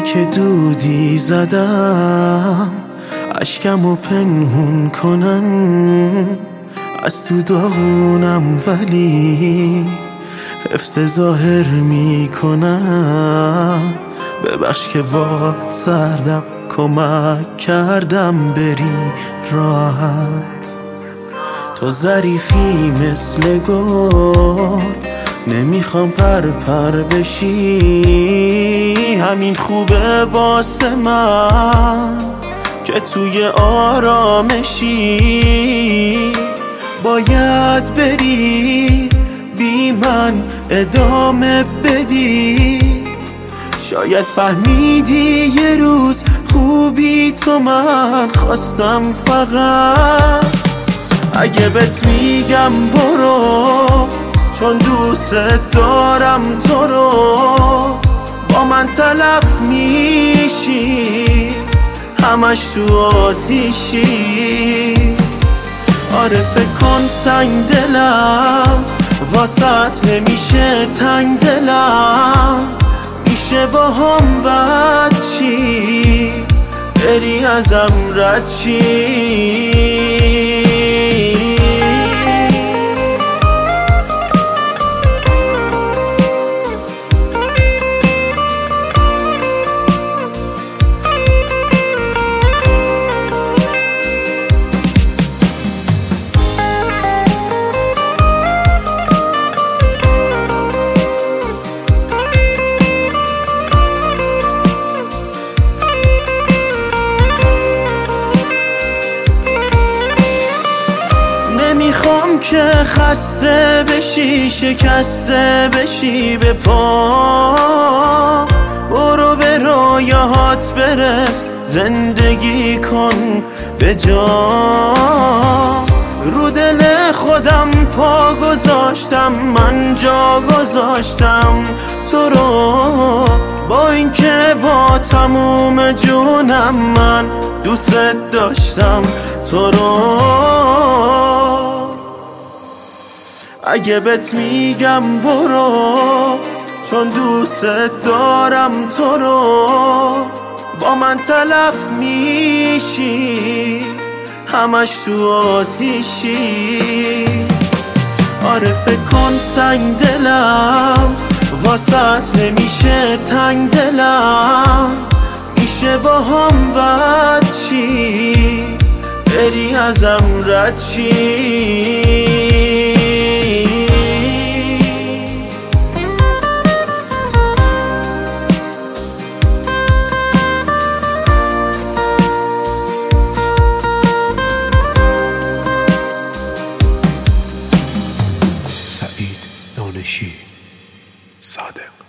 که دودی زدم اشکمو پنهون کنم، از تو داغونم ولی حفظ ظاهر میکنم. ببخش که باد سردم، کمک کردم بری راحت. تو ظریفی مثل گل، نمیخوام پر بشی. همین خوبه واسه من که توی آرامشی. باید بری بی من ادامه بدی. شاید فهمیدی یه روز خوبی تو من خواستم فقط. اگه بهت میگم برو چون دوست دارم تو رو، با من تلف میشی همش تو آتیشی. آره فکر کن سنگ دلم واسط نمیشه تنگ دلم. میشه با هم بد چی بری ازم رد چی. نمیخوام که خسته بشی شکسته بشی به پا. برو به رویاهات برس، زندگی کن به جا. رو دل خودم پا گذاشتم، من جا گذاشتم تو رو. با اینکه با تموم جونم من دوست داشتم تو رو. اگه بهت میگم برو چون دوست دارم تو رو، با من تلف میشی همش تو آتیشی. آره فکر کن سنگ دلم واسط نمیشه تنگ دلم. میشه با هم بد چی بری ازم رد چی. سعید دانشی صادق.